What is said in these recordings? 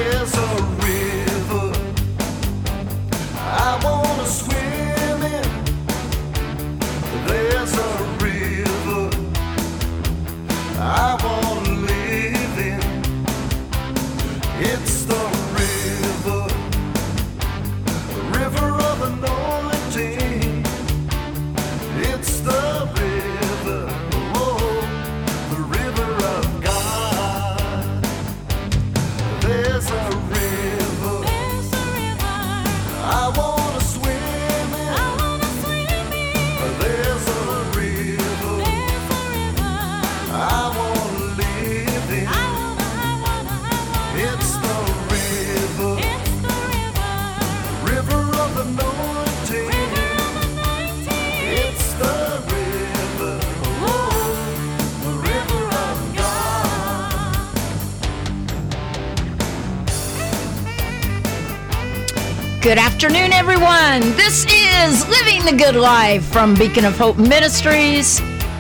There's a river I wanna swim in. There's a river I wanna live in. It's the river of anointing. It's the river, oh, the river of God. There's a river I wanna swim in. There's a river I wanna live in. It's the river of anointing. It's the river, oh, the river of God. Good afternoon, everyone. This is Living the Good Life from Beacon of Hope Ministries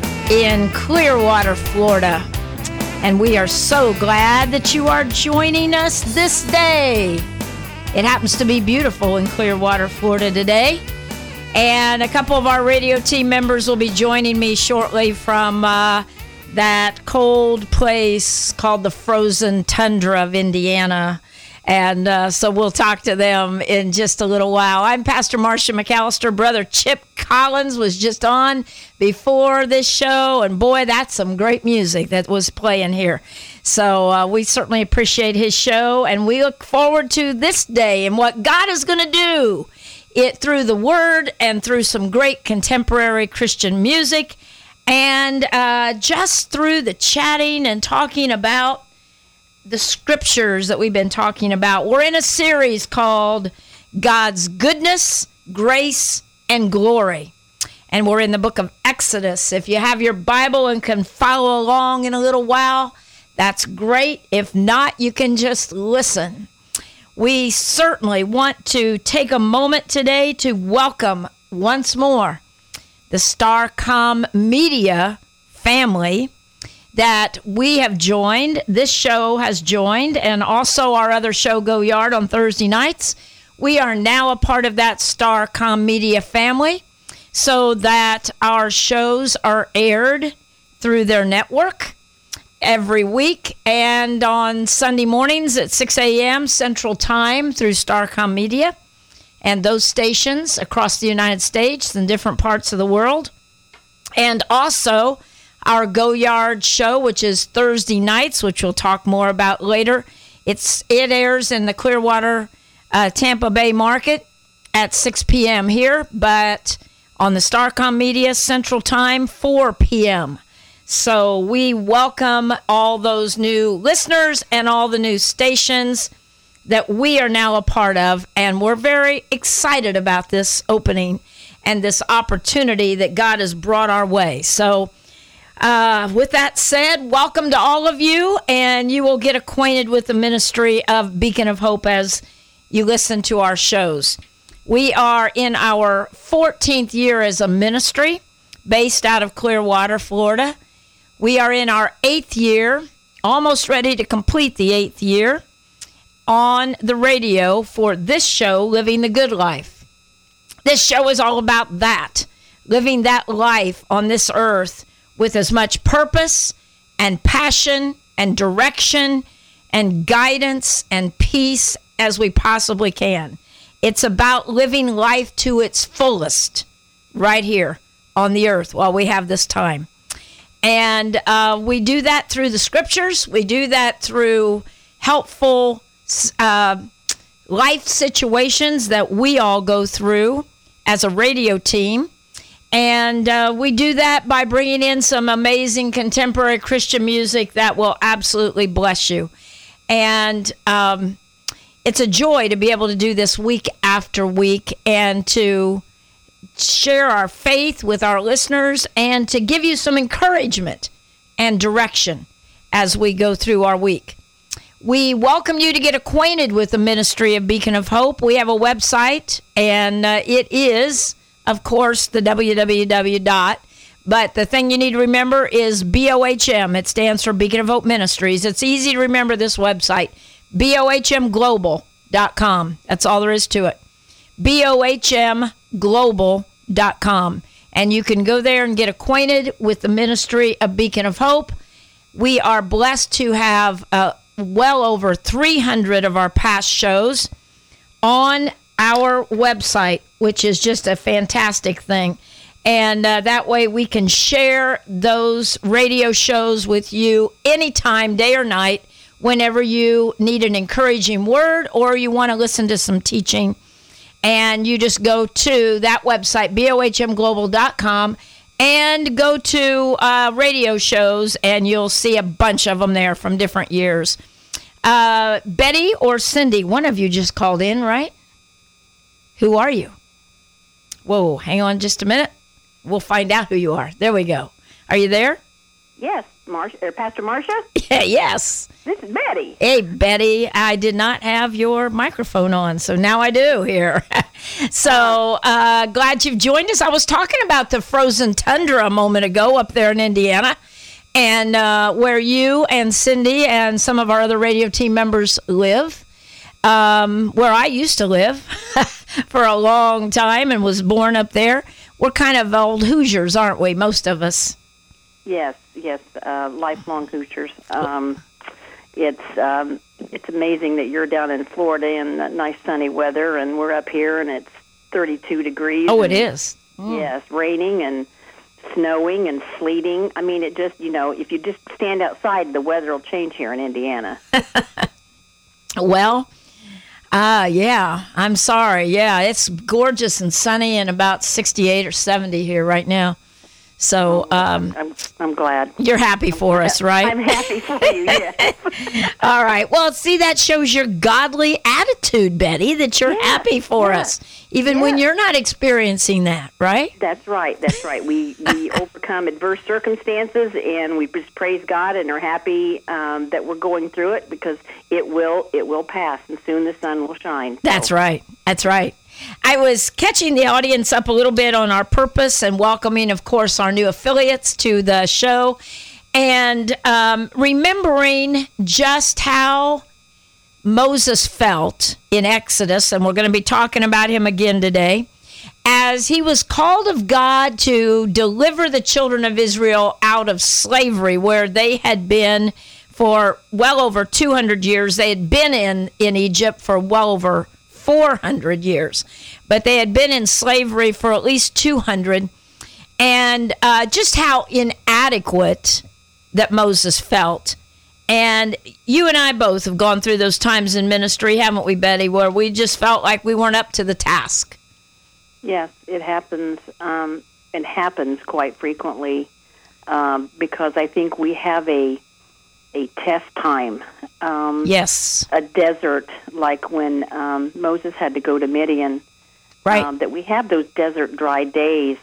in Clearwater, Florida. And we are so glad that you are joining us this day. It happens to be beautiful in Clearwater, Florida today. And a couple of our radio team members will be joining me shortly from that cold place called the frozen tundra of Indiana. And so we'll talk to them in just a little while. I'm Pastor Marcia McAllister. Brother Chip Collins was just on before this show. And boy, that's some great music that was playing here. So we certainly appreciate his show. And we look forward to this day and what God is going to do it through the Word and through some great contemporary Christian music. And just through the chatting and talking about the scriptures that we've been talking about. We're in a series called God's Goodness, Grace, and Glory. And we're in the book of Exodus. If you have your Bible and can follow along in a little while, that's great. If not, you can just listen. We certainly want to take a moment today to welcome once more the Starcom Media family that we have joined. This show has joined, and also our other show, Go Yard, on Thursday nights. We are now a part of that Starcom Media family so that our shows are aired through their network every week and on Sunday mornings at 6 a.m. Central Time through Starcom Media and those stations across the United States and different parts of the world. And also our Go Yard show, which is Thursday nights, which we'll talk more about later. It airs in the Clearwater, Tampa Bay market at 6 p.m. here, but on the Starcom Media Central Time, 4 p.m. So we welcome all those new listeners and all the new stations that we are now a part of, and we're very excited about this opening and this opportunity that God has brought our way. So with that said, welcome to all of you, and you will get acquainted with the ministry of Beacon of Hope as you listen to our shows. We are in our 14th year as a ministry based out of Clearwater, Florida. We are in our 8th year, almost ready to complete the 8th year, on the radio for this show, Living the Good Life. This show is all about that, living that life on this earth with as much purpose and passion and direction and guidance and peace as we possibly can. It's about living life to its fullest right here on the earth while we have this time. And we do that through the scriptures. We do that through helpful life situations that we all go through as a radio team. And we do that by bringing in some amazing contemporary Christian music that will absolutely bless you. And it's a joy to be able to do this week after week and to share our faith with our listeners and to give you some encouragement and direction as we go through our week. We welcome you to get acquainted with the ministry of Beacon of Hope. We have a website, and it is, of course, the www. But the thing you need to remember is BOHM. It stands for Beacon of Hope Ministries. It's easy to remember this website, BOHMglobal.com. That's all there is to it. BOHMglobal.com. And you can go there and get acquainted with the ministry of Beacon of Hope. We are blessed to have well over 300 of our past shows on our website, which is just a fantastic thing. And that way we can share those radio shows with you anytime, day or night, whenever you need an encouraging word or you want to listen to some teaching. And you just go to that website, bohmglobal.com, and go to radio shows, and you'll see a bunch of them there from different years. Betty or Cindy, one of you just called in, right? Who are you? Whoa, hang on just a minute. We'll find out who you are. There we go. Are you there? Yes, Pastor Marcia. Yeah, yes. This is Betty. Hey, Betty, I did not have your microphone on, so now I do here. So glad you've joined us. I was talking about the frozen tundra a moment ago up there in Indiana, and where you and Cindy and some of our other radio team members live, where I used to live for a long time and was born up there. We're kind of old Hoosiers, aren't we, most of us? Yes, lifelong Hoosiers. It's amazing that you're down in Florida in that nice sunny weather, and we're up here and it's 32 degrees. Oh, it is. Yes, raining and snowing and sleeting. I mean, it just, if you just stand outside, the weather will change here in Indiana. Well, yeah, I'm sorry. Yeah, it's gorgeous and sunny and about 68 or 70 here right now. So I'm glad. You're happy for us, right? I'm happy for you, yes. All right. Well, see, that shows your godly attitude, Betty, that you're happy for us, even when you're not experiencing that, right? That's right. We overcome adverse circumstances, and we just praise God and are happy that we're going through it, because it will pass, and soon the sun will shine. That's right. I was catching the audience up a little bit on our purpose and welcoming, of course, our new affiliates to the show, and remembering just how Moses felt in Exodus, and we're going to be talking about him again today, as he was called of God to deliver the children of Israel out of slavery, where they had been for well over 200 years. They had been in Egypt for well over 400 years, but they had been in slavery for at least 200, and just how inadequate that Moses felt. And you and I both have gone through those times in ministry, haven't we, Betty, where we just felt like we weren't up to the task. Yes, it happens, and happens quite frequently, because I think we have a test time. Yes. A desert, like when Moses had to go to Midian. Right. That we have those desert dry days.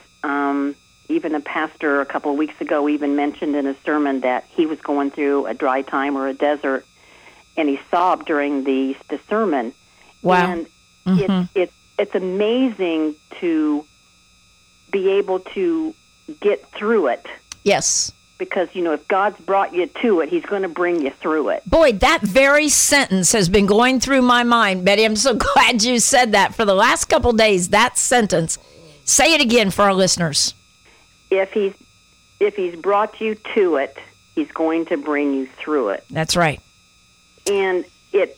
Even a pastor a couple of weeks ago even mentioned in a sermon that he was going through a dry time or a desert, and he sobbed during the sermon. Wow. And it's amazing to be able to get through it. Yes. Because, if God's brought you to it, he's going to bring you through it. Boy, that very sentence has been going through my mind, Betty. I'm so glad you said that. For the last couple days, that sentence. Say it again for our listeners. If he's brought you to it, he's going to bring you through it. That's right. And it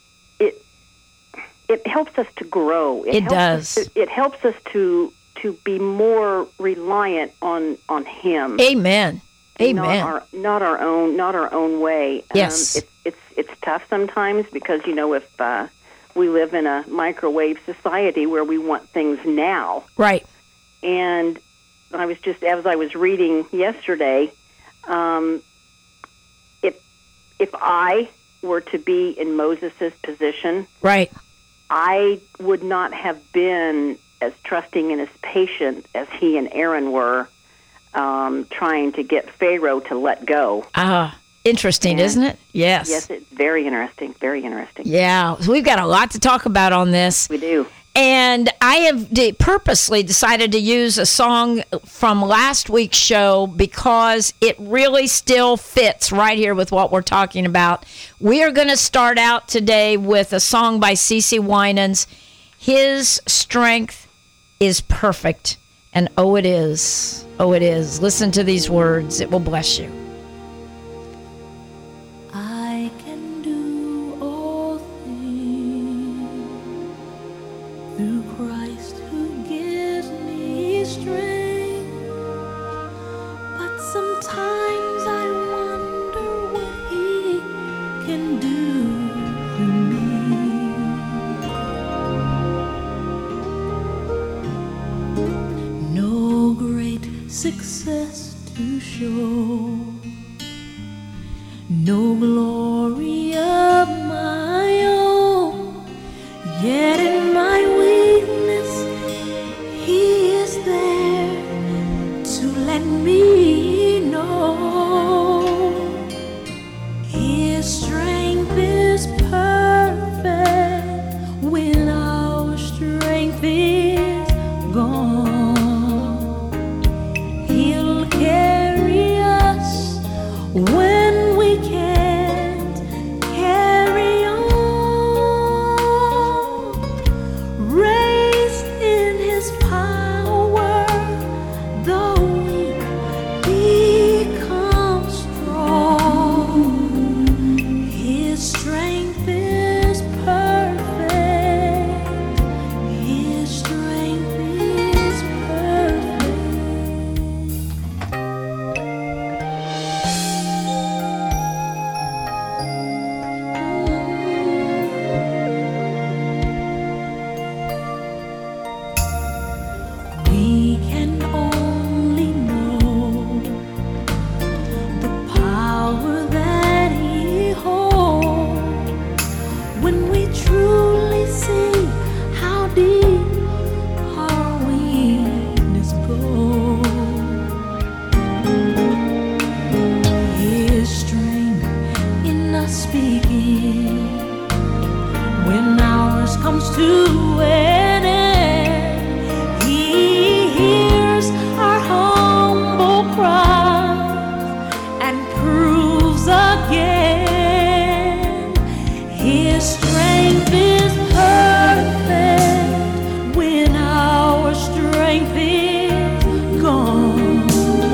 helps us to grow. It does. It helps us to be more reliant on him. Amen. Amen. Not our own way. Yes. It's tough sometimes because if we live in a microwave society where we want things now. Right. And as I was reading yesterday, if I were to be in Moses' position, right, I would not have been as trusting and as patient as he and Aaron were. Trying to get Pharaoh to let go. Interesting, isn't it? Yes. Yes, it's very interesting, very interesting. Yeah, so we've got a lot to talk about on this. We do. And I have purposely decided to use a song from last week's show because it really still fits right here with what we're talking about. We are going to start out today with a song by CeCe Winans. His strength is perfect. And oh, it is. Oh, it is. Listen to these words. It will bless you. I can do all things through Christ who gives me strength. But sometimes I wonder what He can do through me. No great success to show, no glory of my own, yet in my weakness He is there to let me know His strength is perfect when our strength is gone. He'll carry us when we can't carry on. Raised in His power, the weak become strong. His strength is perfect. His strength is perfect. We can only know the power that He holds when we truly see how deep our weakness goes. His strength in us speaking when ours comes to an end. He hears our humble cries and proves again His strength is perfect when our strength is gone.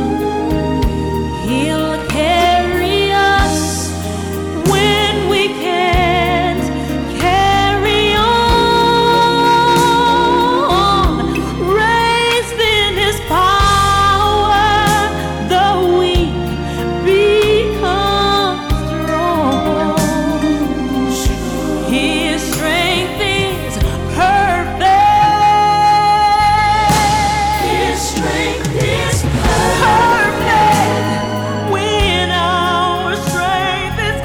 He'll carry us when we can't carry on. Raised in His power, the weak become strong. His strength is perfect. His strength is perfect when our strength is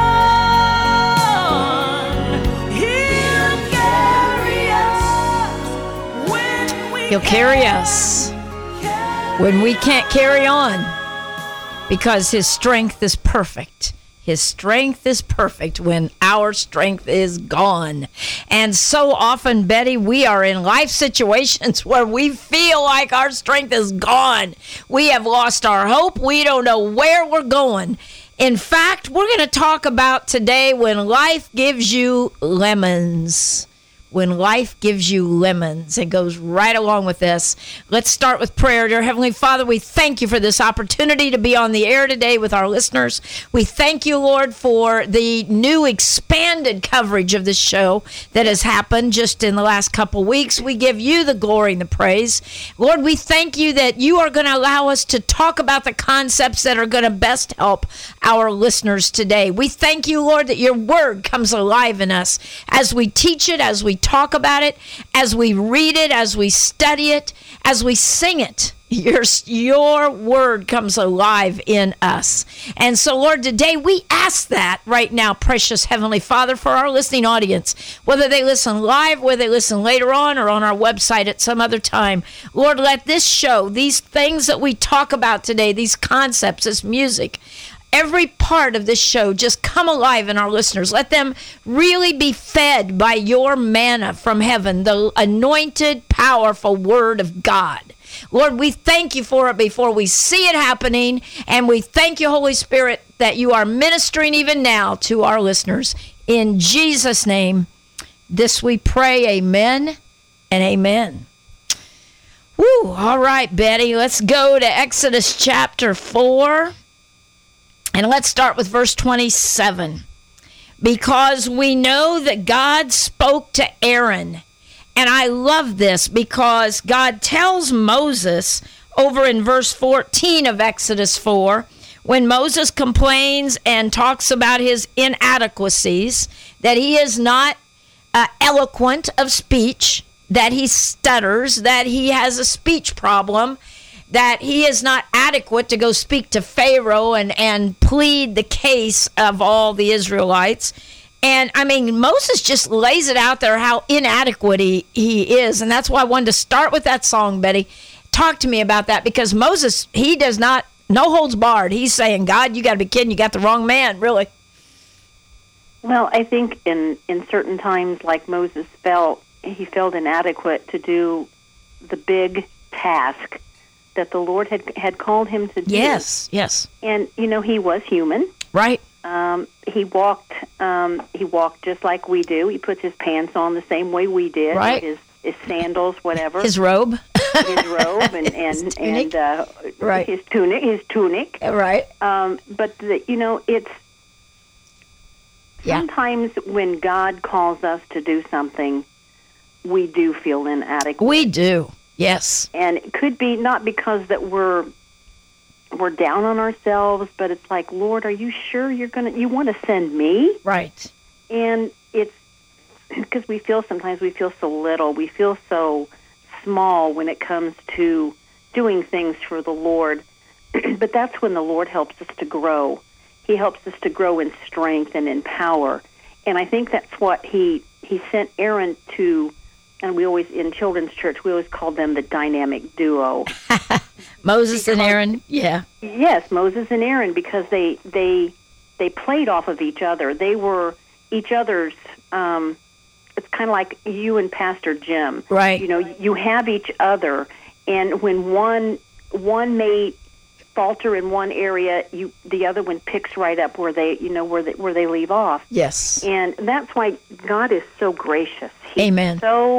gone. He'll carry us He'll carry us when we can't carry on because His strength is perfect. His strength is perfect when our strength is gone. And so often, Betty, we are in life situations where we feel like our strength is gone. We have lost our hope. We don't know where we're going. In fact, we're going to talk about today when life gives you lemons. When life gives you lemons. It goes right along with this. Let's start with prayer. Dear Heavenly Father, we thank you for this opportunity to be on the air today with our listeners. We thank you, Lord, for the new expanded coverage of this show that has happened just in the last couple weeks. We give you the glory and the praise. Lord, we thank you that you are going to allow us to talk about the concepts that are going to best help our listeners today. We thank you, Lord, that your word comes alive in us as we teach it, as we talk about it, as we read it, as we study it, as we sing it. Your word comes alive in us. And so, Lord, today we ask that right now, precious Heavenly Father, for our listening audience, whether they listen live, whether they listen later on, or on our website at some other time. Lord, let this show, these things that we talk about today, these concepts, this music, every part of this show just come alive in our listeners. Let them really be fed by your manna from heaven, the anointed, powerful word of God. Lord, we thank you for it before we see it happening, and we thank you, Holy Spirit, that you are ministering even now to our listeners. In Jesus' name, this we pray, amen and amen. Woo, all right, Betty, let's go to Exodus chapter 4, and let's start with verse 27. Because we know that God spoke to Aaron. And I love this because God tells Moses over in verse 14 of Exodus 4, when Moses complains and talks about his inadequacies, that he is not eloquent of speech, that he stutters, that he has a speech problem, that he is not adequate to go speak to Pharaoh and plead the case of all the Israelites. And, I mean, Moses just lays it out there how inadequate he is. And that's why I wanted to start with that song, Betty. Talk to me about that, because Moses, he does not, no holds barred. He's saying, God, you got to be kidding. You got the wrong man, really. Well, I think in certain times, like Moses he felt inadequate to do the big task that the Lord had called him to do. Yes, yes. And, he was human. Right. He walked just like we do. He puts his pants on the same way we did. Right. His sandals, whatever. His robe. His robe and right. His tunic. Right. But it's sometimes when God calls us to do something, we do feel inadequate. We do. Yes. And it could be not because that we're down on ourselves, but it's like, Lord, are you sure you want to send me? Right. And it's because sometimes we feel so little, we feel so small when it comes to doing things for the Lord. But that's when the Lord helps us to grow. He helps us to grow in strength and in power. And I think that's what he sent Aaron to. And we always, in children's church, we always called them the dynamic duo. Moses and Aaron, yeah. Yes, Moses and Aaron, because they played off of each other. They were each other's, it's kind of like you and Pastor Jim. Right. You have each other, and when one may falter in one area, the other one picks right up where they leave off. Yes. And that's why God is so gracious. Amen.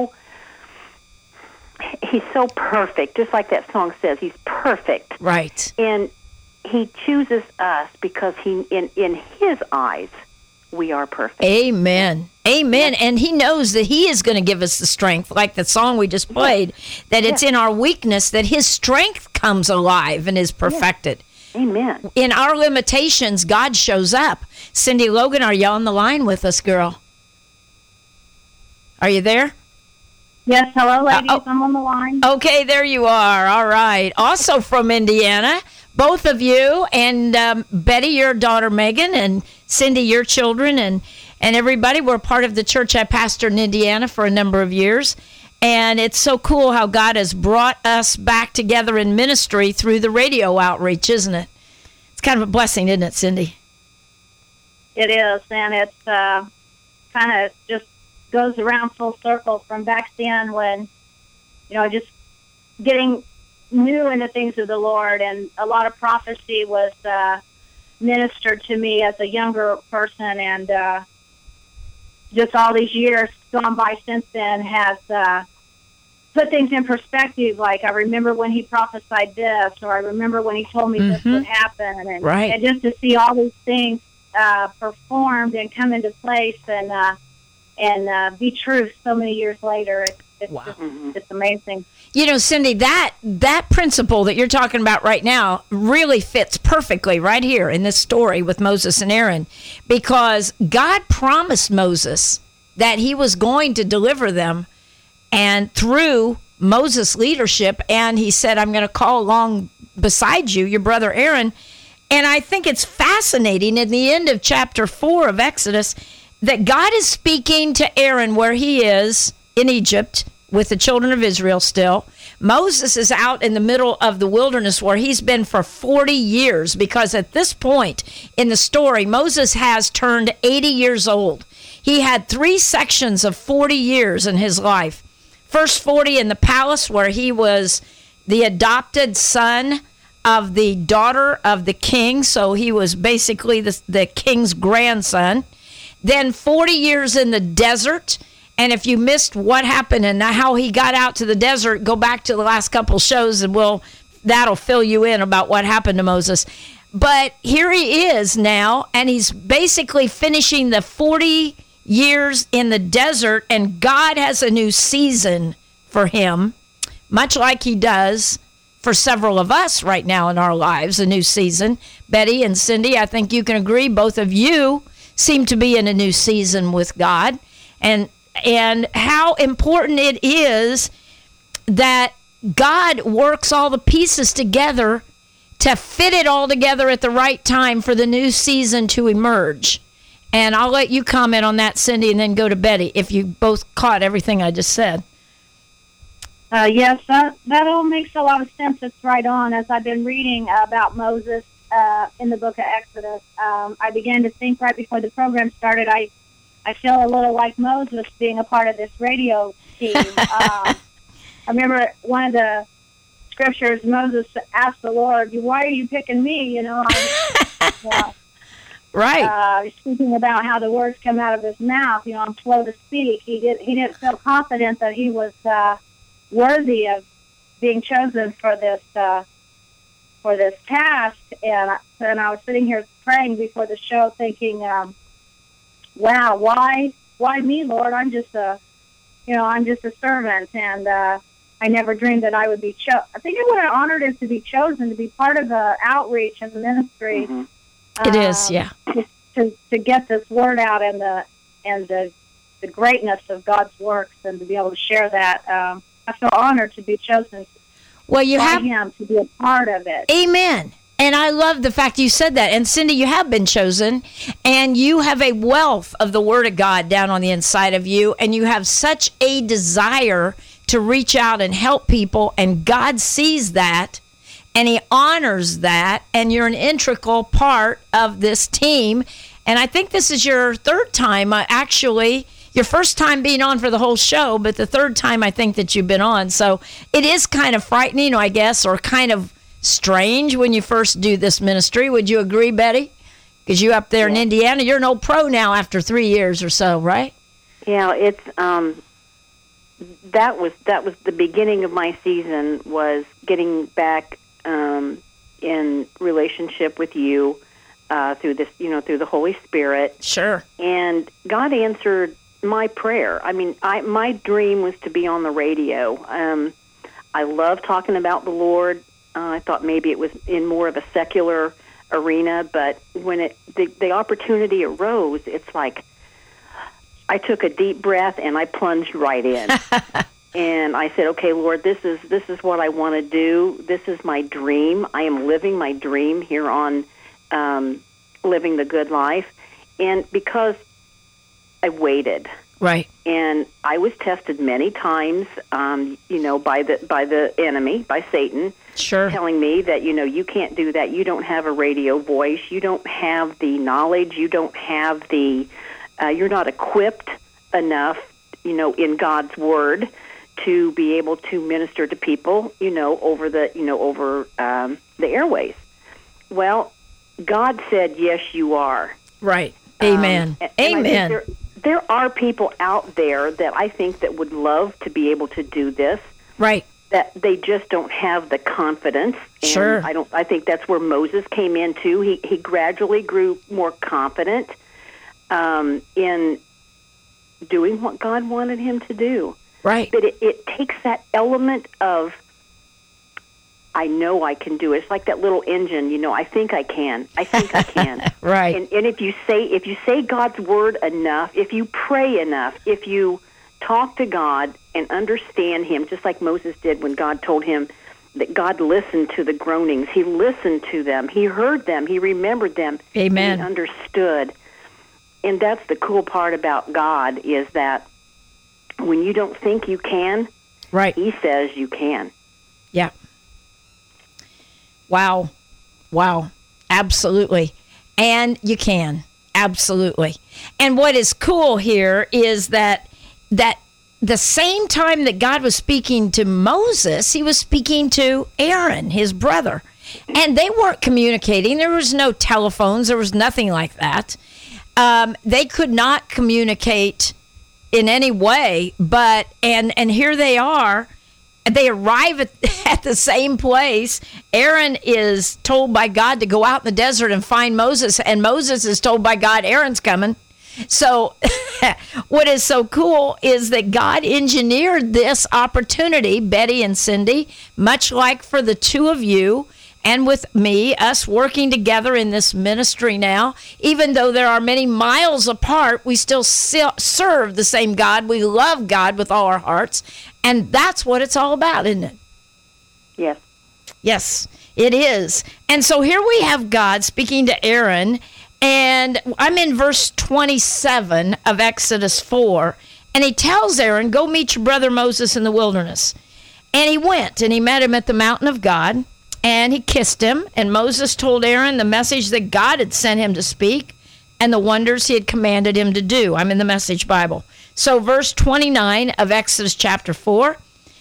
He's so perfect, just like that song says. He's perfect. Right. And he chooses us because in his eyes, we are perfect. Amen. Amen. Yes. And he knows that he is going to give us the strength, like the song we just played, that it's in our weakness that his strength comes alive and is perfected. Yes. Amen. In our limitations, God shows up. Cindy Logan, are you on the line with us, girl? Are you there? Yes, hello, ladies. I'm on the line. Okay, there you are. All right. Also from Indiana, both of you, and Betty, your daughter Megan, and Cindy, your children, and everybody. We're part of the church I pastored in Indiana for a number of years. And it's so cool how God has brought us back together in ministry through the radio outreach, isn't it? It's kind of a blessing, isn't it, Cindy? It is, and it's kind of just goes around full circle from back then when, just getting new into things of the Lord, and a lot of prophecy was ministered to me as a younger person, and just all these years gone by since then has put things in perspective. Like, I remember when he prophesied this, or I remember when he told me this would happen, and just to see all these things performed and come into place and be true so many years later. It's just, it's amazing. Cindy, that principle that you're talking about right now really fits perfectly right here in this story with Moses and Aaron, because God promised Moses that he was going to deliver them, and through Moses' leadership, and he said, I'm going to call along beside you, your brother Aaron. And I think it's fascinating in the end of chapter 4 of Exodus that God is speaking to Aaron where he is in Egypt with the children of Israel still, Moses is out in the middle of the wilderness where he's been for 40 years, because at this point in the story, Moses has turned 80 years old. He had 3 sections of 40 years in his life. First 40 in the palace, where he was the adopted son of the daughter of the king, so he was basically the king's grandson. Then 40 years in the desert. And if you missed what happened and how he got out to the desert, go back to the last couple shows and that'll fill you in about what happened to Moses. But here he is now, and he's basically finishing the 40 years in the desert, and God has a new season for him, much like he does for several of us right now in our lives, a new season. Betty and Cindy, I think you can agree, both of you seem to be in a new season with God. And how important it is that God works all the pieces together to fit it all together at the right time for the new season to emerge. And I'll let you comment on that, Cindy, and then go to Betty, if you both caught everything I just said. Yes, that all makes a lot of sense. It's right on. As I've been reading about Moses in the book of Exodus, I began to think right before the program started, I feel a little like Moses being a part of this radio team. I remember one of the scriptures, Moses asked the Lord, "Why are you picking me?" Right. Speaking about how the words come out of his mouth, I'm slow to speak. He didn't feel confident that he was worthy of being chosen for this task. And I was sitting here praying before the show, thinking, wow, why me, Lord? I'm just a servant, and I never dreamed that I would be chosen. I think it would have honored him to be chosen to be part of the outreach and the ministry. Mm-hmm. It is, yeah. To get this word out and the greatness of God's works, and to be able to share that. I feel honored to be chosen. Well, you by have him to be a part of it. Amen. And I love the fact you said that. And Cindy, you have been chosen, and you have a wealth of the Word of God down on the inside of you, and you have such a desire to reach out and help people, and God sees that, and He honors that, and you're an integral part of this team. And I think this is your third time, actually. Your first time being on for the whole show, but the third time I think that you've been on. So it is kind of frightening, I guess, or kind of strange when you first do this ministry. Would you agree, Betty? Because you up there in Indiana, you're an old pro now after 3 years or so, right? Yeah, it's that was the beginning of my season, was getting back in relationship with you through this, through the Holy Spirit. Sure. And God answered my prayer. I mean, my dream was to be on the radio. I love talking about the Lord. I thought maybe it was in more of a secular arena, but when the opportunity arose, it's like I took a deep breath and I plunged right in. And I said, "Okay, Lord, this is what I want to do. This is my dream. I am living my dream here on Living the Good Life." And because I waited. Right. And I was tested many times, by the enemy, by Satan, sure, telling me that, you can't do that. You don't have a radio voice. You don't have the knowledge. You don't have you're not equipped enough, in God's Word to be able to minister to people, over the airways. Well, God said, "Yes, you are." Right. Amen. Amen. I think there are people out there that I think that would love to be able to do this. Right. That they just don't have the confidence. And sure. I think that's where Moses came in too. He gradually grew more confident in doing what God wanted him to do. Right. But it takes that element of, I know I can do it. It's like that little engine, I think I can. I think I can. Right. And if you say God's word enough, if you pray enough, if you talk to God and understand Him, just like Moses did when God told him that God listened to the groanings. He listened to them. He heard them. He remembered them. Amen. He understood. And that's the cool part about God, is that when you don't think you can, right, He says you can. Yeah. Wow. Wow. Absolutely. And you can. Absolutely. And what is cool here is that the same time that God was speaking to Moses, he was speaking to Aaron, his brother. And they weren't communicating. There was no telephones. There was nothing like that. They could not communicate in any way. But, and here they are. They arrive at the same place. Aaron is told by God to go out in the desert and find Moses. And Moses is told by God, Aaron's coming. So what is so cool is that God engineered this opportunity, Betty and Cindy, much like for the two of you and with me, us working together in this ministry now. Even though there are many miles apart, we still serve the same God. We love God with all our hearts. And that's what it's all about, isn't it? Yes. Yes, it is. And so here we have God speaking to Aaron. And I'm in verse 27 of Exodus 4. And he tells Aaron, go meet your brother Moses in the wilderness. And he went and he met him at the mountain of God. And he kissed him. And Moses told Aaron the message that God had sent him to speak and the wonders he had commanded him to do. I'm in the Message Bible. So verse 29 of Exodus chapter 4.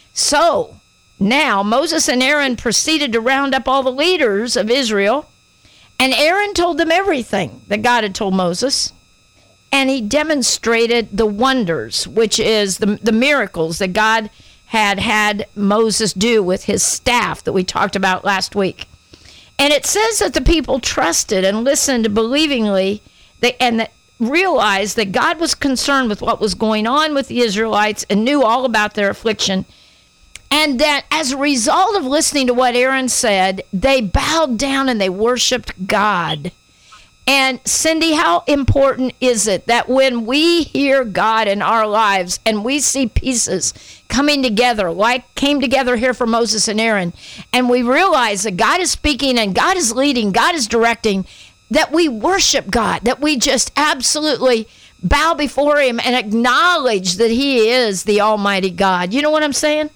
So now Moses and Aaron proceeded to round up all the leaders of Israel. And Aaron told them everything that God had told Moses. And he demonstrated the wonders, which is the miracles that God had Moses do with his staff that we talked about last week. And it says that the people trusted and listened believingly and that realized that God was concerned with what was going on with the Israelites and knew all about their affliction. And that as a result of listening to what Aaron said, they bowed down and they worshiped God. And Cindy, how important is it that when we hear God in our lives and we see pieces coming together, like came together here for Moses and Aaron, and we realize that God is speaking and God is leading, God is directing, that we worship God, that we just absolutely bow before him and acknowledge that he is the Almighty God. You know what I'm saying?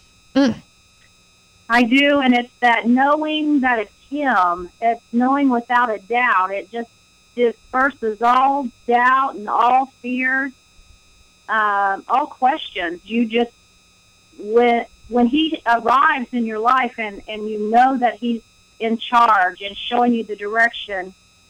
I do, and it's that knowing that it's him. It's knowing without a doubt. It just disperses all doubt and all fears, all questions. You just, when he arrives in your life and you know that he's in charge and showing you the direction,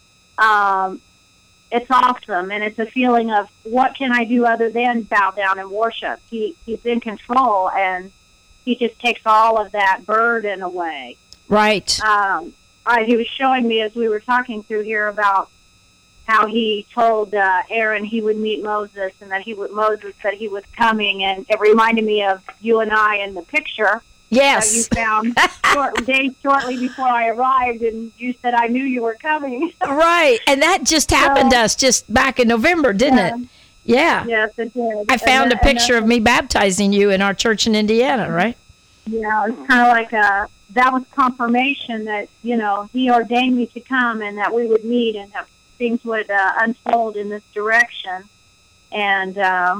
it's awesome, and it's a feeling of what can I do other than bow down and worship. He's in control, and he just takes all of that burden away. Right. He was showing me as we were talking through here about how he told Aaron he would meet Moses, and that Moses said he was coming, and it reminded me of you and I in the picture. Yes. You found days shortly before I arrived, and you said, I knew you were coming. Right. And that just happened to us just back in November, didn't it? Yeah. Yes, it did. I found a picture of me baptizing you in our church in Indiana, right? Yeah, it's kind of like that was confirmation that, he ordained me to come and that we would meet and that things would unfold in this direction. And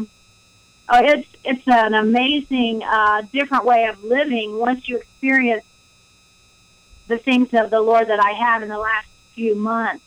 it's an amazing, different way of living once you experience the things of the Lord that I have in the last few months.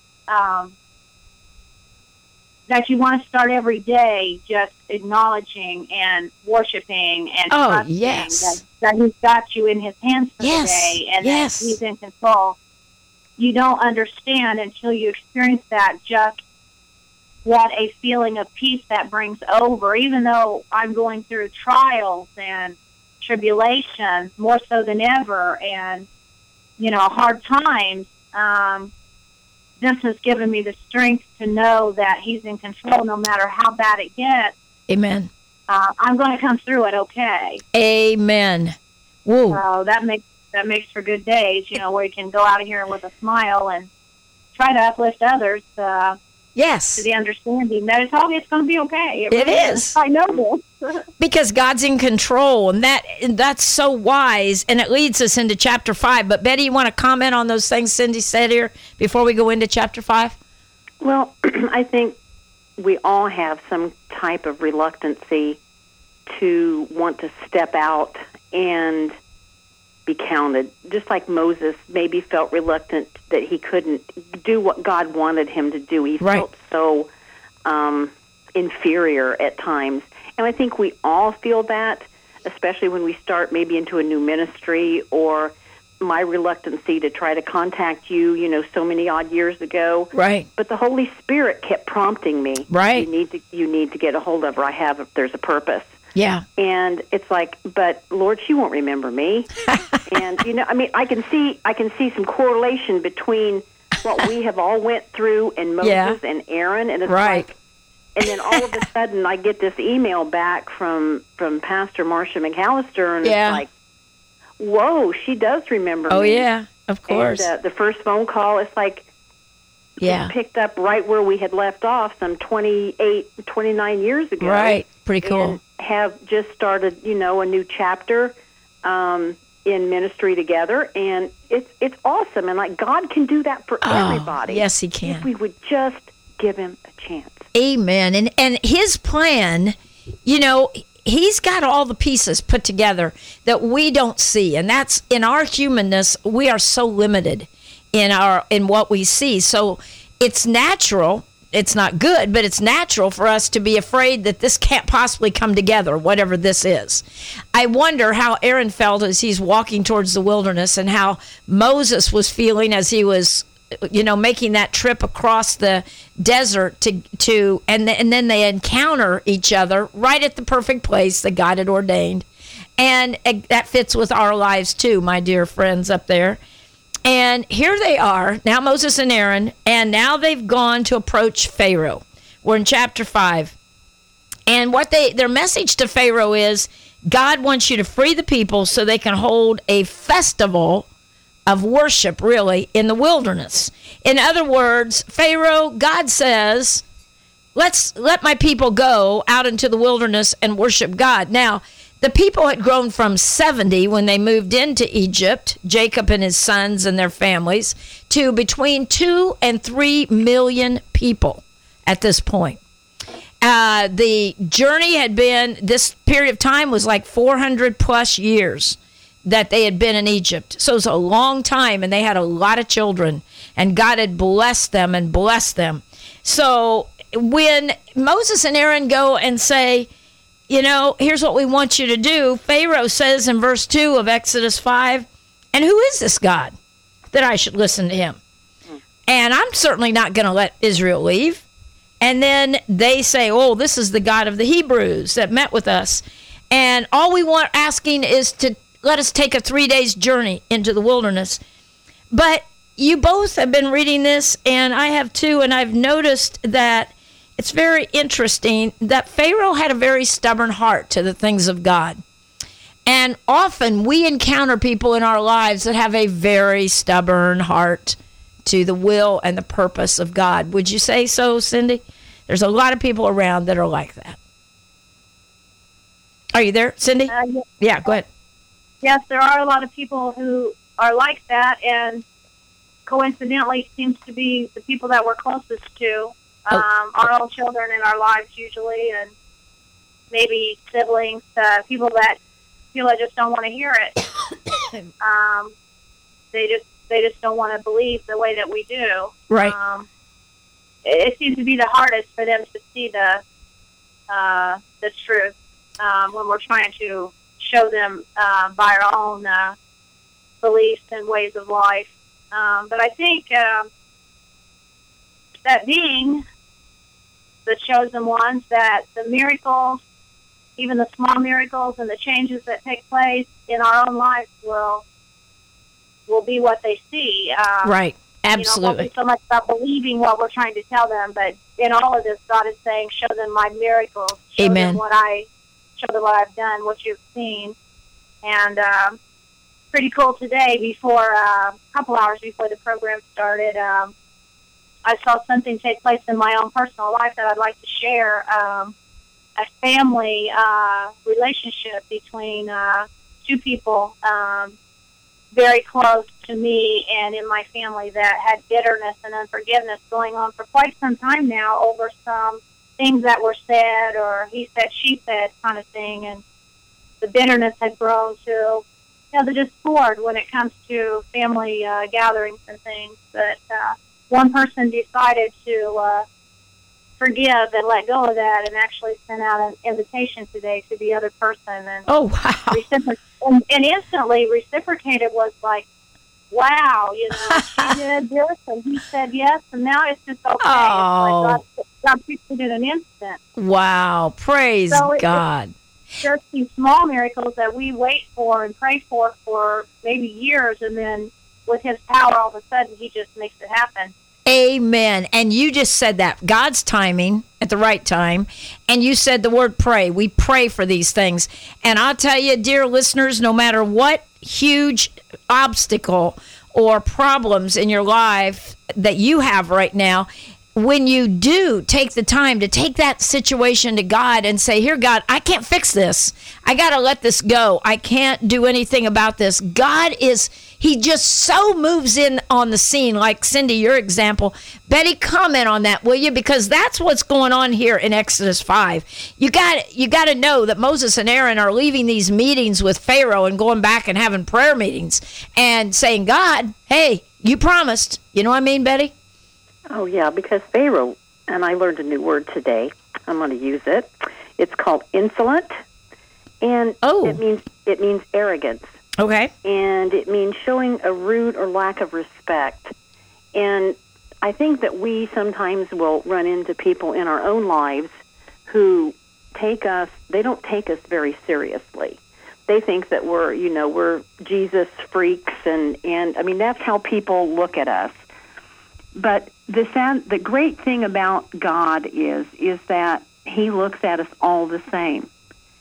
That you want to start every day just acknowledging and worshiping and trusting that he's got you in his hands for the day and that he's in control. You don't understand until you experience that, just what a feeling of peace that brings over. Even though I'm going through trials and tribulations more so than ever and, hard times, this has given me the strength to know that he's in control no matter how bad it gets. Amen. I'm going to come through it okay. Amen. Woo. So that makes for good days, where you can go out of here with a smile and try to uplift others yes. to the understanding that it's going to be okay. It is. I know this. Because God's in control, and that's so wise, and it leads us into chapter 5. But Betty, you want to comment on those things Cindy said here before we go into chapter 5? Well, I think we all have some type of reluctancy to want to step out and be counted, just like Moses maybe felt reluctant that he couldn't do what God wanted him to do. He felt so inferior at times. And I think we all feel that, especially when we start maybe into a new ministry, or my reluctancy to try to contact you, so many odd years ago. Right. But the Holy Spirit kept prompting me. Right. You need to get a hold of her. There's a purpose. Yeah. And it's like, but Lord, she won't remember me. And I can see some correlation between what we have all went through and Moses and Aaron, and it's like, and then all of a sudden I get this email back from Pastor Marcia McAllister, and it's like, whoa, she does remember me. Oh yeah, of course. And the first phone call, it's like, picked up right where we had left off some 29 years ago. Right, pretty cool. And have just started, a new chapter in ministry together, and it's awesome. And like, God can do that for everybody. Yes, He can. If we would just give Him a chance. Amen. And His plan, He's got all the pieces put together that we don't see, and that's in our humanness. We are so limited in what we see. So it's natural. It's not good, but it's natural for us to be afraid that this can't possibly come together, whatever this is. I wonder how Aaron felt as he's walking towards the wilderness, and how Moses was feeling as he was, making that trip across the desert to and then they encounter each other right at the perfect place that God had ordained. And that fits with our lives too, my dear friends up there. And here they are, now Moses and Aaron, and now they've gone to approach Pharaoh. We're in chapter 5. And their message to Pharaoh is, God wants you to free the people so they can hold a festival of worship, really, in the wilderness. In other words, Pharaoh, God says, let my people go out into the wilderness and worship God. Now, the people had grown from 70 when they moved into Egypt, Jacob and his sons and their families, to between 2 and 3 million people at this point. The journey had been, this period of time was like 400 plus years that they had been in Egypt. So it was a long time, and they had a lot of children, and God had blessed them and blessed them. So when Moses and Aaron go and say, here's what we want you to do, Pharaoh says in verse 2 of Exodus 5, and who is this God that I should listen to him? And I'm certainly not going to let Israel leave. And then they say, oh, this is the God of the Hebrews that met with us. And all we want asking is to let us take a 3 days journey into the wilderness. But you both have been reading this, and I have too, and I've noticed that it's very interesting that Pharaoh had a very stubborn heart to the things of God. And often we encounter people in our lives that have a very stubborn heart to the will and the purpose of God. Would you say so, Cindy? There's a lot of people around that are like that. Are you there, Cindy? Yes. Yeah, go ahead. Yes, there are a lot of people who are like that, and coincidentally seems to be the people that we're closest to. Our own children in our lives usually, and maybe siblings, people that feel I just don't want to hear it. They just don't want to believe the way that we do. Right. It seems to be the hardest for them to see the truth when we're trying to show them by our own beliefs and ways of life. But I think that being the chosen ones, that the miracles, even the small miracles and the changes that take place in our own lives will be what they see. Right, absolutely. It won't be so much about believing what we're trying to tell them, but in all of this, God is saying, show them my miracles. Show Amen. them what I've done, what you've seen. And pretty cool today, before a couple hours before the program started, I saw something take place in my own personal life that I'd like to share. A family relationship between two people very close to me and in my family that had bitterness and unforgiveness going on for quite some time now over some things that were said, or he said, she said kind of thing. And the bitterness had grown to the discord when it comes to family gatherings and things. But one person decided to forgive and let go of that, and actually sent out an invitation today to the other person, and Oh, wow. and instantly reciprocated was like, wow, she did this, and he said yes, and now it's just okay. Oh. It's like God fixed it in an instant. Wow. Praise So God. Just these small miracles that we wait for and pray for maybe years, and then with His power, all of a sudden, He just makes it happen. Amen. And you just said that. God's timing at the right time. And you said the word pray. We pray for these things. And I'll tell you, dear listeners, no matter what huge obstacle or problems in your life that you have right now, when you do take the time to take that situation to God and say, here, God, I can't fix this. I got to let this go. I can't do anything about this. God He just so moves in on the scene, like Cindy, your example. Betty, comment on that, will you? Because that's what's going on here in Exodus 5. You got to know that Moses and Aaron are leaving these meetings with Pharaoh and going back and having prayer meetings and saying, God, hey, you promised. You know what I mean, Betty? Oh, yeah, because Pharaoh, and I learned a new word today. I'm going to use it. It's called insolent, and it means arrogance. Okay. And it means showing a rude or lack of respect. And I think that we sometimes will run into people in our own lives who they don't take us very seriously. They think that we're Jesus freaks, and I mean, that's how people look at us. But the great thing about God is that He looks at us all the same.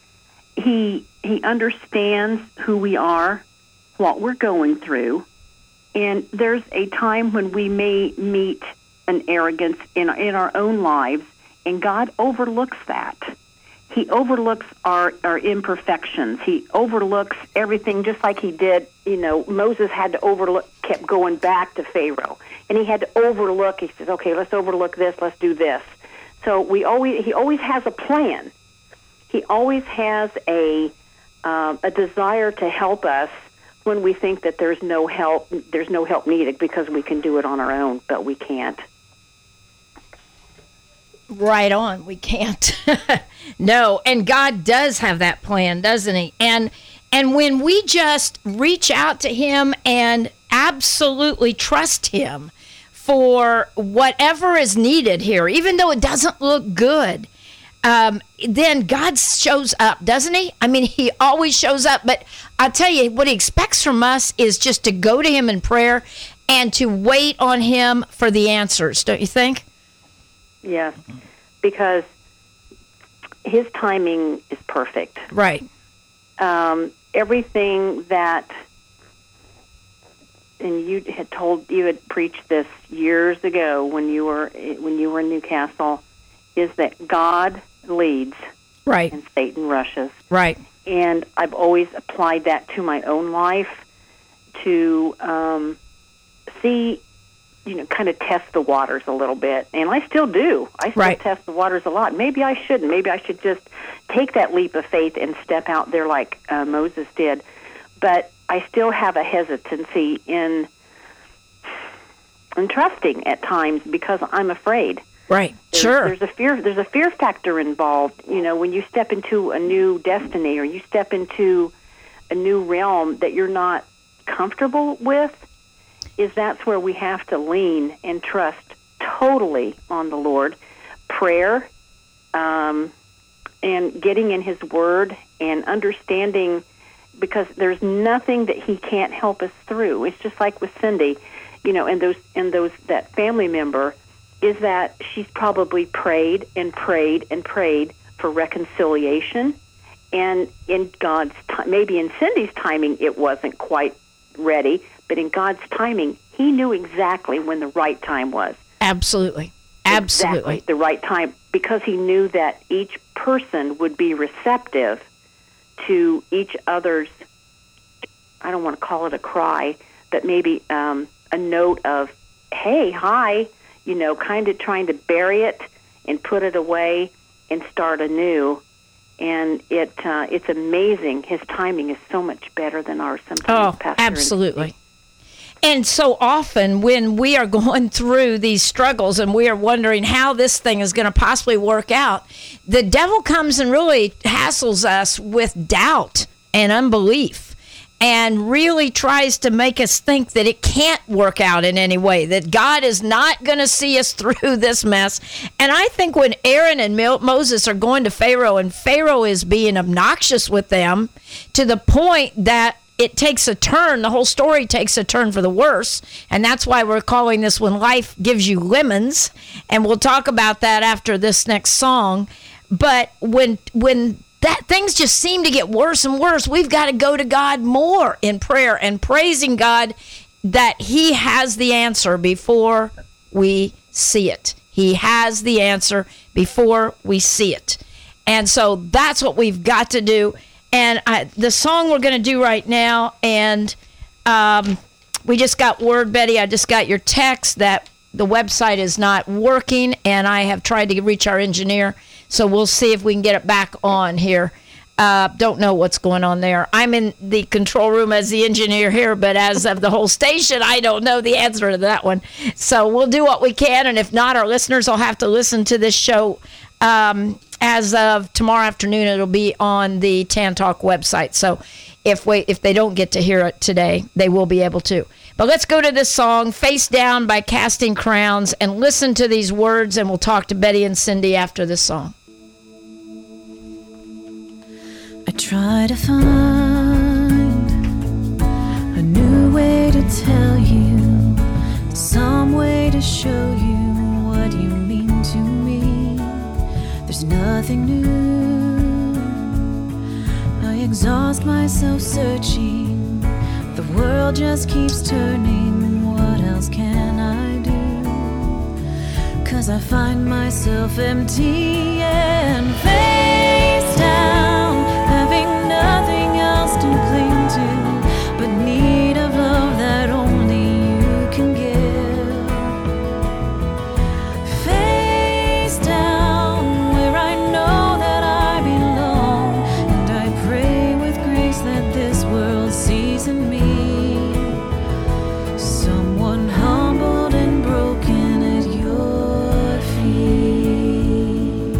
He understands who we are, what we're going through, and there's a time when we may meet an arrogance in our own lives, and God overlooks that. He overlooks our imperfections. He overlooks everything, just like He did. Moses had to kept going back to Pharaoh, and he had to overlook. He says, "Okay, let's overlook this. Let's do this." So he always has a plan. He always has a desire to help us when we think that there's no help needed, because we can do it on our own, but we can't. Right on. We can't. No. And God does have that plan, doesn't He? And when we just reach out to Him and absolutely trust Him for whatever is needed here, even though it doesn't look good, then God shows up, doesn't He? I mean, He always shows up. But I'll tell you, what He expects from us is just to go to Him in prayer and to wait on Him for the answers, don't you think? Yes, because His timing is perfect. Right. Everything that, and you had preached this years ago when you were in Newcastle, is that God leads, right, and Satan rushes. Right. And I've always applied that to my own life to see, kind of test the waters a little bit. And I still do. I still test the waters a lot. Maybe I shouldn't. Maybe I should just take that leap of faith and step out there like Moses did. But I still have a hesitancy in trusting at times because I'm afraid. Right. Sure. There's a fear factor involved. When you step into a new destiny or you step into a new realm that you're not comfortable with, that's where we have to lean and trust totally on the Lord. Prayer, and getting in His Word and understanding, because there's nothing that He can't help us through. It's just like with Cindy, and that family member, is that she's probably prayed and prayed and prayed for reconciliation, and in God's time, maybe in Cindy's timing it wasn't quite ready, but in God's timing, He knew exactly when the right time was. Absolutely. Exactly the right time, because He knew that each person would be receptive to each other's, I don't want to call it a cry, but maybe a note of, hey, hi, kind of trying to bury it and put it away and start anew. And it's amazing. His timing is so much better than ours sometimes, Oh, Pastor. absolutely. And so often when we are going through these struggles and we are wondering how this thing is going to possibly work out, the devil comes and really hassles us with doubt and unbelief and really tries to make us think that it can't work out in any way, that God is not going to see us through this mess. And I think when Aaron and Moses are going to Pharaoh and Pharaoh is being obnoxious with them to the point that it takes a turn, the whole story takes a turn for the worse, and that's why we're calling this When Life Gives You Lemons, and we'll talk about that after this next song. But when that things just seem to get worse and worse, we've got to go to God more in prayer and praising God that He has the answer before we see it. He has the answer before we see it. And so that's what we've got to do. And the song we're going to do right now, and we just got word, Betty, I just got your text that the website is not working, and I have tried to reach our engineer, so we'll see if we can get it back on here. Don't know what's going on there. I'm in the control room as the engineer here, but as of the whole station, I don't know the answer to that one. So we'll do what we can, and if not, our listeners will have to listen to this show as of tomorrow afternoon. It'll be on the Tan Talk website. So if they don't get to hear it today, they will be able to. But let's go to this song, Face Down by Casting Crowns, and listen to these words, and we'll talk to Betty and Cindy after this song. I try to find a new way to tell you, some way to show you what you mean to me. There's nothing new. I exhaust myself searching. The world just keeps turning. What else can I do? 'Cause I find myself empty and face down, having nothing else to cling to but need of love that only you can give. Face down where I know that I belong, and I pray with grace that this world sees in me someone humbled and broken at your feet.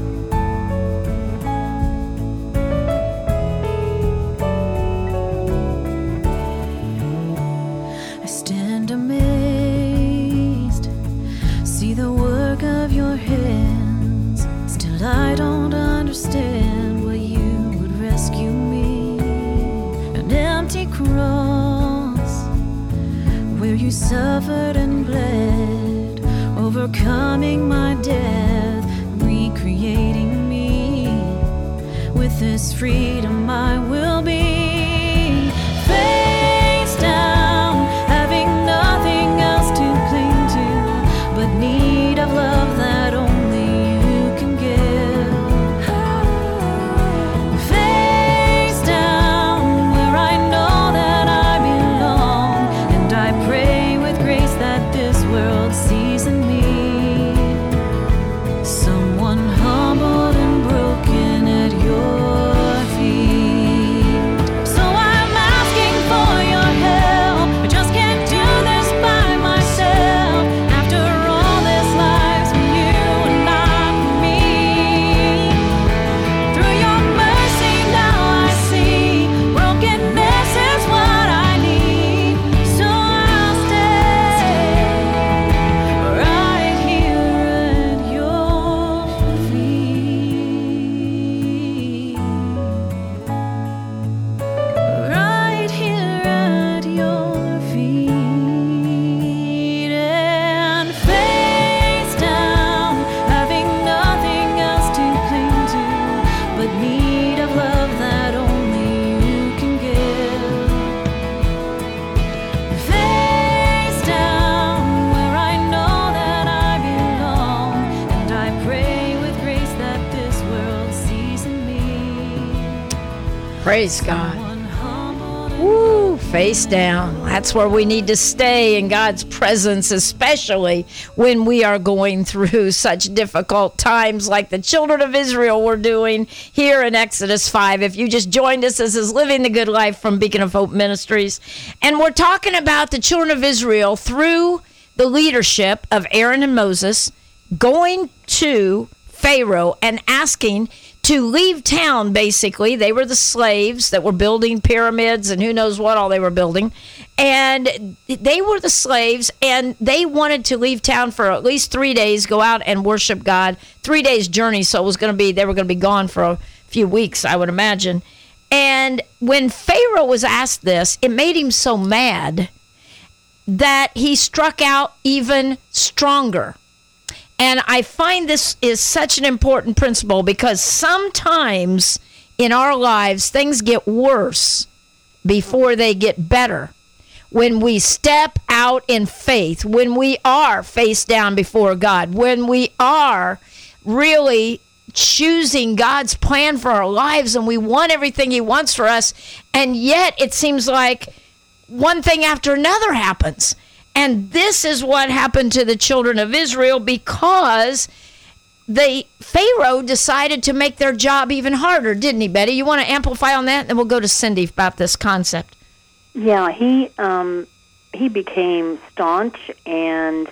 I stand amazed, see the work of your hands. Still I don't understand why you would rescue me. An empty cross where you suffered and bled, overcoming my death, recreating me. With this freedom I will be face down, having nothing else to cling to but need of love that only you can give. Face down where I know that I belong, and I pray with grace that this world sees in me someone humbled and broken at your feet. So I'm asking for your help. I just can't do this by myself. After all, this life's for you and not for me. Through your mercy now I see brokenness is what I need. So I'll stay right here at your feet. Right here at your feet. And face down, having nothing else to cling to but need of love that only you can give. Face down where I know that I belong, and I pray with grace that this world sees in me Praise God. someone humbled and Woo, face down. That's where we need to stay in God's presence, especially when we are going through such difficult times like the children of Israel were doing here in Exodus 5. If you just joined us, this is Living the Good Life from Beacon of Hope Ministries. And we're talking about the children of Israel through the leadership of Aaron and Moses going to Pharaoh and asking to leave town, basically. They were the slaves that were building pyramids and who knows what all they were building. And they were the slaves, and they wanted to leave town for at least 3 days, go out and worship God. 3 days journey, so it was going to be, they were going to be gone for a few weeks, I would imagine. And when Pharaoh was asked this, it made him so mad that he struck out even stronger. And I find this is such an important principle because sometimes in our lives, things get worse before they get better. When we step out in faith, when we are face down before God, when we are really choosing God's plan for our lives and we want everything He wants for us, and yet it seems like one thing after another happens. And this is what happened to the children of Israel because the Pharaoh decided to make their job even harder, didn't he, Betty? You want to amplify on that? And then we'll go to Cindy about this concept. Yeah, he became staunch and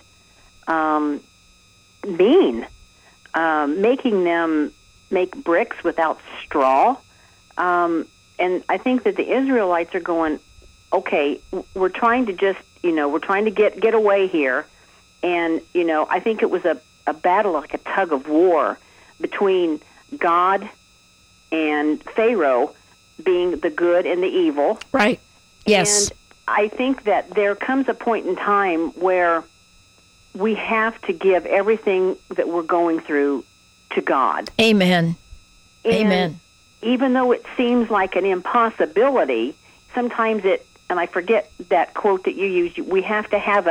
mean, making them make bricks without straw. And I think that the Israelites are going, okay, we're trying to just, we're trying to get away here. And, I think it was a battle, like a tug of war between God and Pharaoh being the good and the evil. Right. Yes. And I think that there comes a point in time where we have to give everything that we're going through to God. Amen. And Amen. even though it seems like an impossibility, sometimes and I forget that quote that you used, we have to have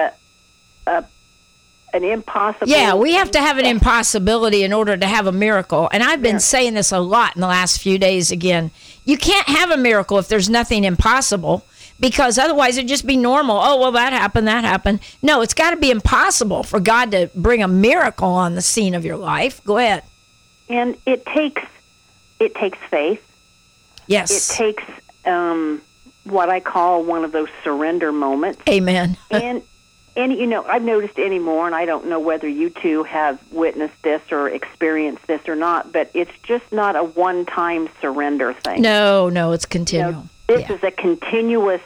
an impossible... Yeah, we have to have an impossibility in order to have a miracle. And I've been saying this a lot in the last few days again. You can't have a miracle if there's nothing impossible, because otherwise it'd just be normal. Oh, well, that happened. No, it's got to be impossible for God to bring a miracle on the scene of your life. Go ahead. And it takes faith. Yes. It takes what I call one of those surrender moments. Amen. and I've noticed anymore, and I don't know whether you two have witnessed this or experienced this or not, but it's just not a one-time surrender thing. No, it's continual. This is a continuous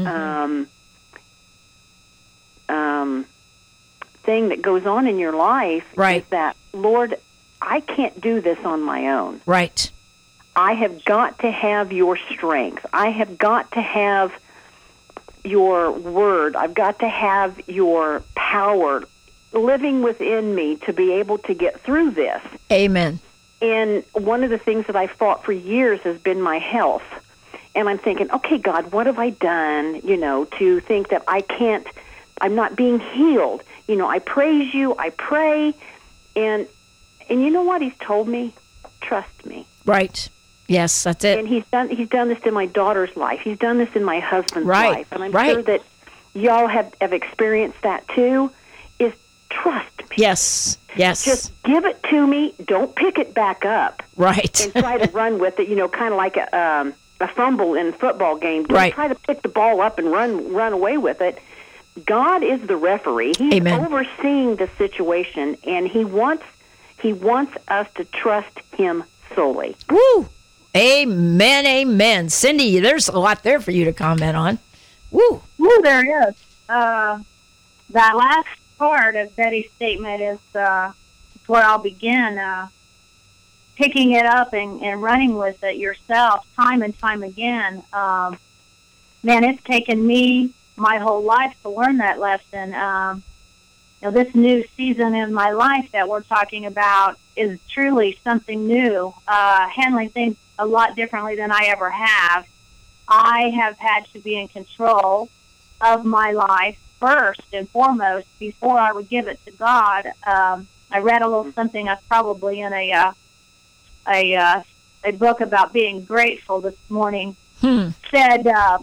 thing that goes on in your life. Right. Is that, Lord, I can't do this on my own. Right. I have got to have your strength. I have got to have your word. I've got to have your power living within me to be able to get through this. Amen. And one of the things that I've fought for years has been my health. And I'm thinking, okay, God, what have I done, to think that I'm not being healed. I praise you, I pray, and you know what He's told me? Trust me. Right. Yes, that's it. And he's done this in my daughter's life. He's done this in my husband's life. And I'm sure that y'all have experienced that too, is trust me. Yes. Just give it to me. Don't pick it back up. Right. And try to run with it, kind of like a fumble in a football game. Don't try to pick the ball up and run away with it. God is the referee. He's overseeing the situation, and He wants us to trust Him solely. Woo! Amen, amen. Cindy, there's a lot there for you to comment on. Woo! Woo, there is. That last part of Betty's statement is where I'll begin. Picking it up and running with it yourself time and time again. Man, it's taken me my whole life to learn that lesson. This new season in my life that we're talking about is truly something new, handling things a lot differently than I ever have. I have had to be in control of my life first and foremost before I would give it to God. I read a little something that's probably in a book about being grateful this morning. Said,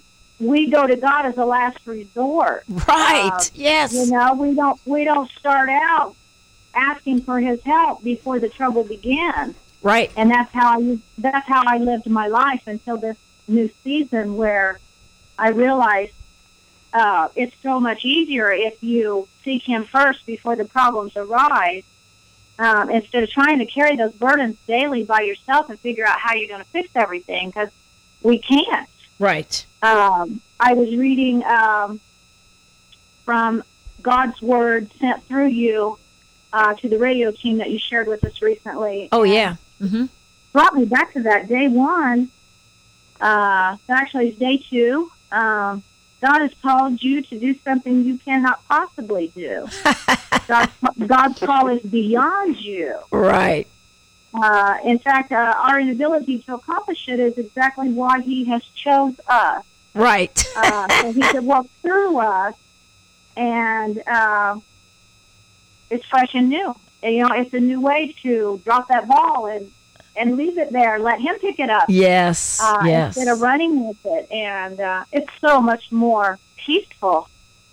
we go to God as a last resort. Right. Yes. You know, we don't start out asking for His help before the trouble begins. Right. And that's how I lived my life until this new season, where I realized it's so much easier if you seek Him first before the problems arise, instead of trying to carry those burdens daily by yourself and figure out how you're going to fix everything, because we can't. Right. I was reading from God's Word sent through you to the radio team that you shared with us recently. Oh, yeah. Mm-hmm. Brought me back to that day one. Actually, it's day two. God has called you to do something you cannot possibly do. God's call is beyond you. Right. In fact, our inability to accomplish it is exactly why He has chose us. Right. So He could walk through us, and it's fresh and new. And, you know, it's a new way to drop that ball and leave it there. Let Him pick it up. Yes. Yes. Instead of running with it. And it's so much more peaceful,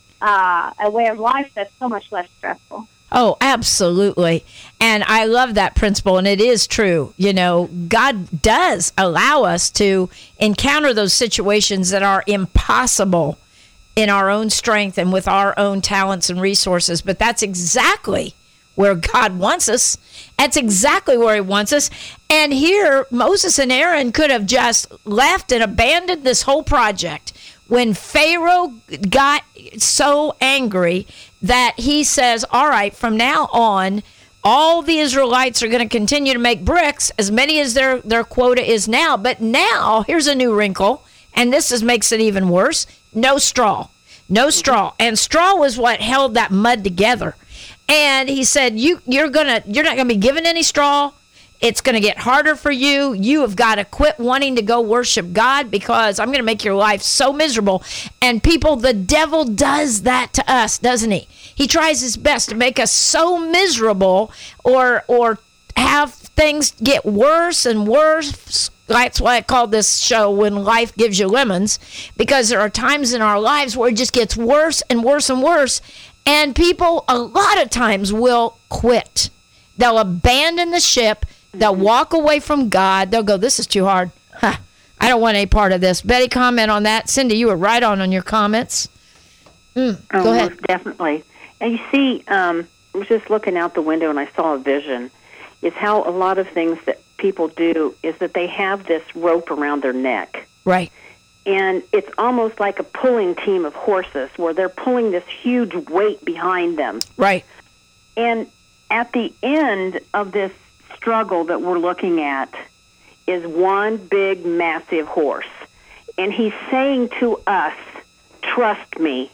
a way of life that's so much less stressful. Oh, absolutely. And I love that principle, and it is true. You know, God does allow us to encounter those situations that are impossible in our own strength and with our own talents and resources, but that's exactly where God wants us. That's exactly where He wants us. And here, Moses and Aaron could have just left and abandoned this whole project when Pharaoh got so angry that he says, all right, from now on, all the Israelites are going to continue to make bricks, as many as their quota is now. But now, here's a new wrinkle, and this makes it even worse. No straw. No straw. And straw was what held that mud together. And he said, you're not going to be given any straw. It's going to get harder for you. You have got to quit wanting to go worship God, because I'm going to make your life so miserable. And people, the devil does that to us, doesn't he? He tries his best to make us so miserable, or have things get worse and worse. That's why I called this show When Life Gives You Lemons, because there are times in our lives where it just gets worse and worse and worse. And people a lot of times will quit. They'll abandon the ship. They'll walk away from God. They'll go, this is too hard. I don't want any part of this. Betty, comment on that. Cindy, you were right on your comments. Go ahead. Most definitely. And you see, I was just looking out the window and I saw a vision. Is how a lot of things that people do is that they have this rope around their neck. Right. And it's almost like a pulling team of horses where they're pulling this huge weight behind them. Right. And at the end of this struggle that we're looking at is one big, massive horse. And he's saying to us, trust me,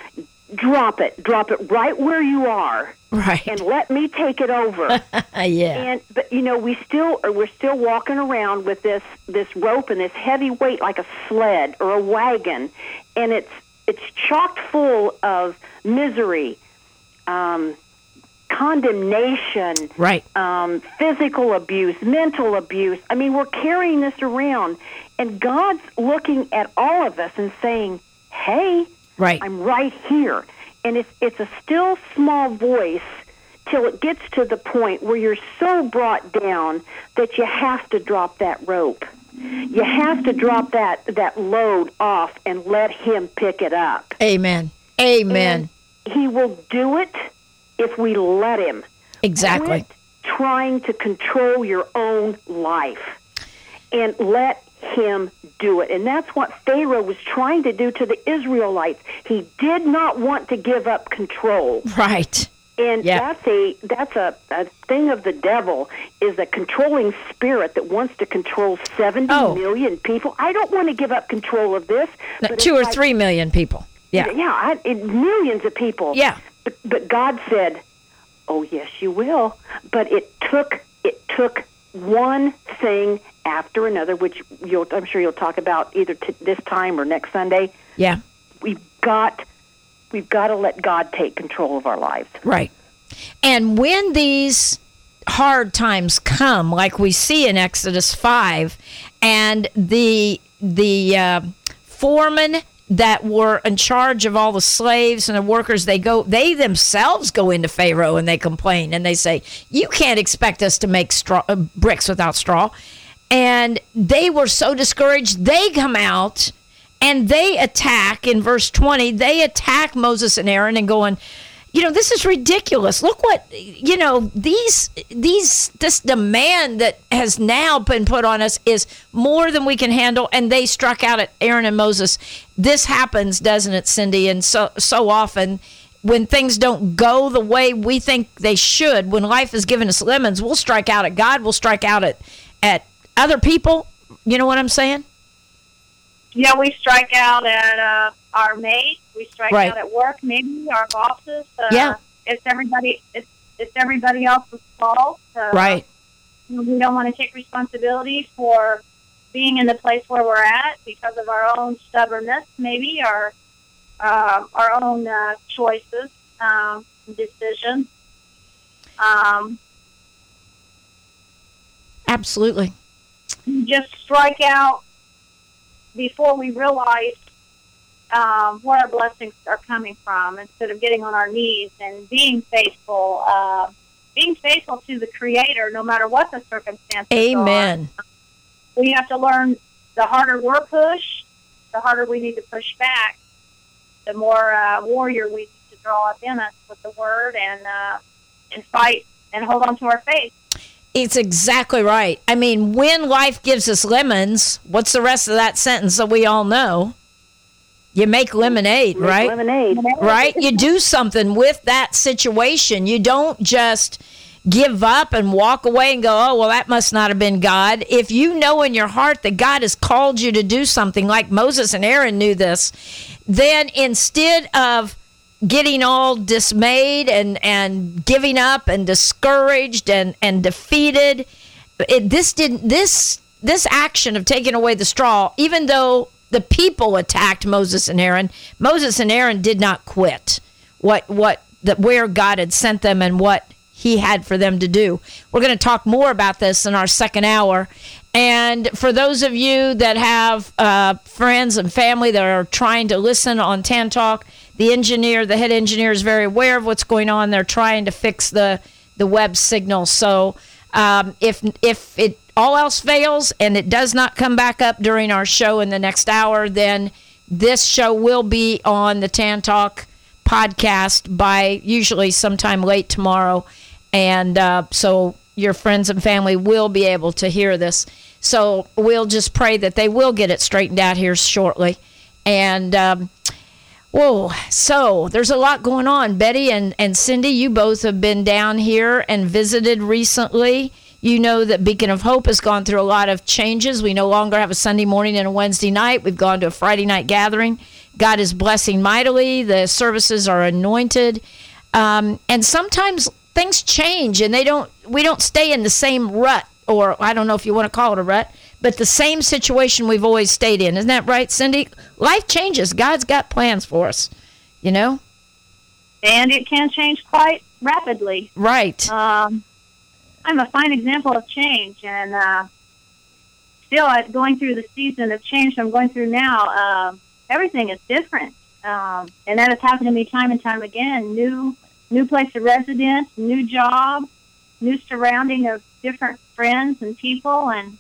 drop it right where you are. Right. And let me take it over. Yeah. But you know, we're still walking around with this rope and this heavy weight like a sled or a wagon, and it's chock full of misery, condemnation, right, physical abuse, mental abuse. I mean, we're carrying this around, and God's looking at all of us and saying, "Hey, right, I'm right here." And it's a still small voice till it gets to the point where you're so brought down that you have to drop that rope. You have to drop that load off and let Him pick it up. Amen. Amen. And He will do it if we let Him. Exactly. Quit trying to control your own life and let Him do it. And that's what Pharaoh was trying to do to the Israelites. He did not want to give up control. Right. And yeah. that's a thing of the devil, is a controlling spirit that wants to control 70 million people. I don't want to give up control of this. But 2 or 3 million people. Yeah. Yeah, millions of people. Yeah. But God said, "Oh yes, you will." But it took one thing after another, which I'm sure you'll talk about either this time or next Sunday. Yeah. We've got to let God take control of our lives. Right. And when these hard times come, like we see in Exodus 5, and the foreman that were in charge of all the slaves and the workers, they themselves go into Pharaoh and they complain and they say, you can't expect us to make bricks without straw. And they were so discouraged, they come out and they attack, in verse 20, they attack Moses and Aaron and going, this is ridiculous. Look what, this demand that has now been put on us is more than we can handle. And they struck out at Aaron and Moses. This happens, doesn't it, Cindy? And so often when things don't go the way we think they should, when life has given us lemons, we'll strike out at God. We'll strike out at other people. You know what I'm saying? Yeah, we strike out at our mate. We strike out at work, maybe our bosses. It's everybody else's fault. Right. We don't want to take responsibility for being in the place where we're at because of our own stubbornness, maybe our own choices, decisions. Absolutely. Just strike out before we realize where our blessings are coming from, instead of getting on our knees and being faithful to the Creator, no matter what the circumstances Amen. are. We have to learn, the harder we're pushed, the harder we need to push back, the more warrior we need to draw up in us with the Word and fight and hold on to our faith. It's exactly right. I mean, when life gives us lemons, what's the rest of that sentence that we all know? You make lemonade, right? Lemonade. Right? You do something with that situation. You don't just give up and walk away and go, oh, well, that must not have been God. If you know in your heart that God has called you to do something, like Moses and Aaron knew this, then instead of getting all dismayed and giving up and discouraged and defeated, this action of taking away the straw, even though the people attacked Moses and Aaron did not quit where God had sent them and what he had for them to do. We're going to talk more about this in our second hour. And for those of you that have friends and family that are trying to listen on Tan Talk, the head engineer is very aware of what's going on. They're trying to fix the web signal. So if it all else fails and it does not come back up during our show in the next hour, then this show will be on the Tan Talk podcast by usually sometime late tomorrow. And so your friends and family will be able to hear this. So we'll just pray that they will get it straightened out here shortly. And so there's a lot going on. Betty and Cindy, you both have been down here and visited recently. You know that Beacon of Hope has gone through a lot of changes. We no longer have a Sunday morning and a Wednesday night. We've gone to a Friday night gathering. God is blessing mightily. The services are anointed. And sometimes things change and we don't stay in the same rut, or I don't know if you want to call it a rut, but the same situation we've always stayed in. Isn't that right, Cindy? Life changes. God's got plans for us, And it can change quite rapidly. Right. I'm a fine example of change, and still going through the season of change I'm going through now, everything is different. And that has happened to me time and time again. New place of residence, new job, new surrounding of different friends and people, and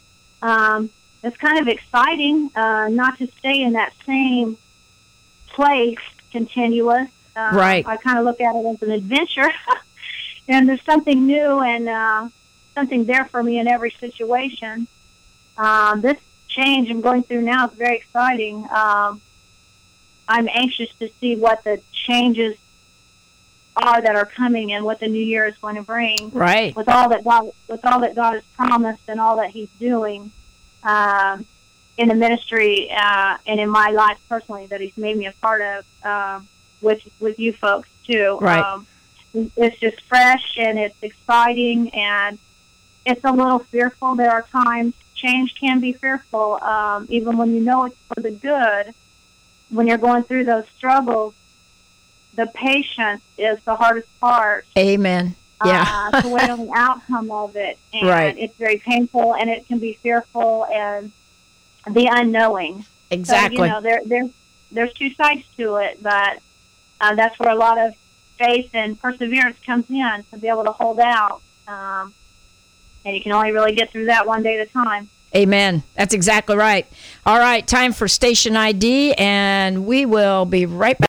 it's kind of exciting not to stay in that same place continuous. Right. I kind of look at it as an adventure, and there's something new and something there for me in every situation. This change I'm going through now is very exciting. I'm anxious to see what the changes are that are coming and what the new year is going to bring. Right. With all that God has promised and all that He's doing in the ministry and in my life personally that He's made me a part of with you folks too. Right. It's just fresh and it's exciting and it's a little fearful. There are times change can be fearful, even when you know it's for the good. When you're going through those struggles, the patience is the hardest part. Amen. Yeah. To wait on the outcome of it. And right. It's very painful and it can be fearful and the unknowing. Exactly. So, there's two sides to it, but that's where a lot of faith and perseverance comes in, to be able to hold out. And you can only really get through that one day at a time. Amen. That's exactly right. All right, time for station ID, and we will be right back.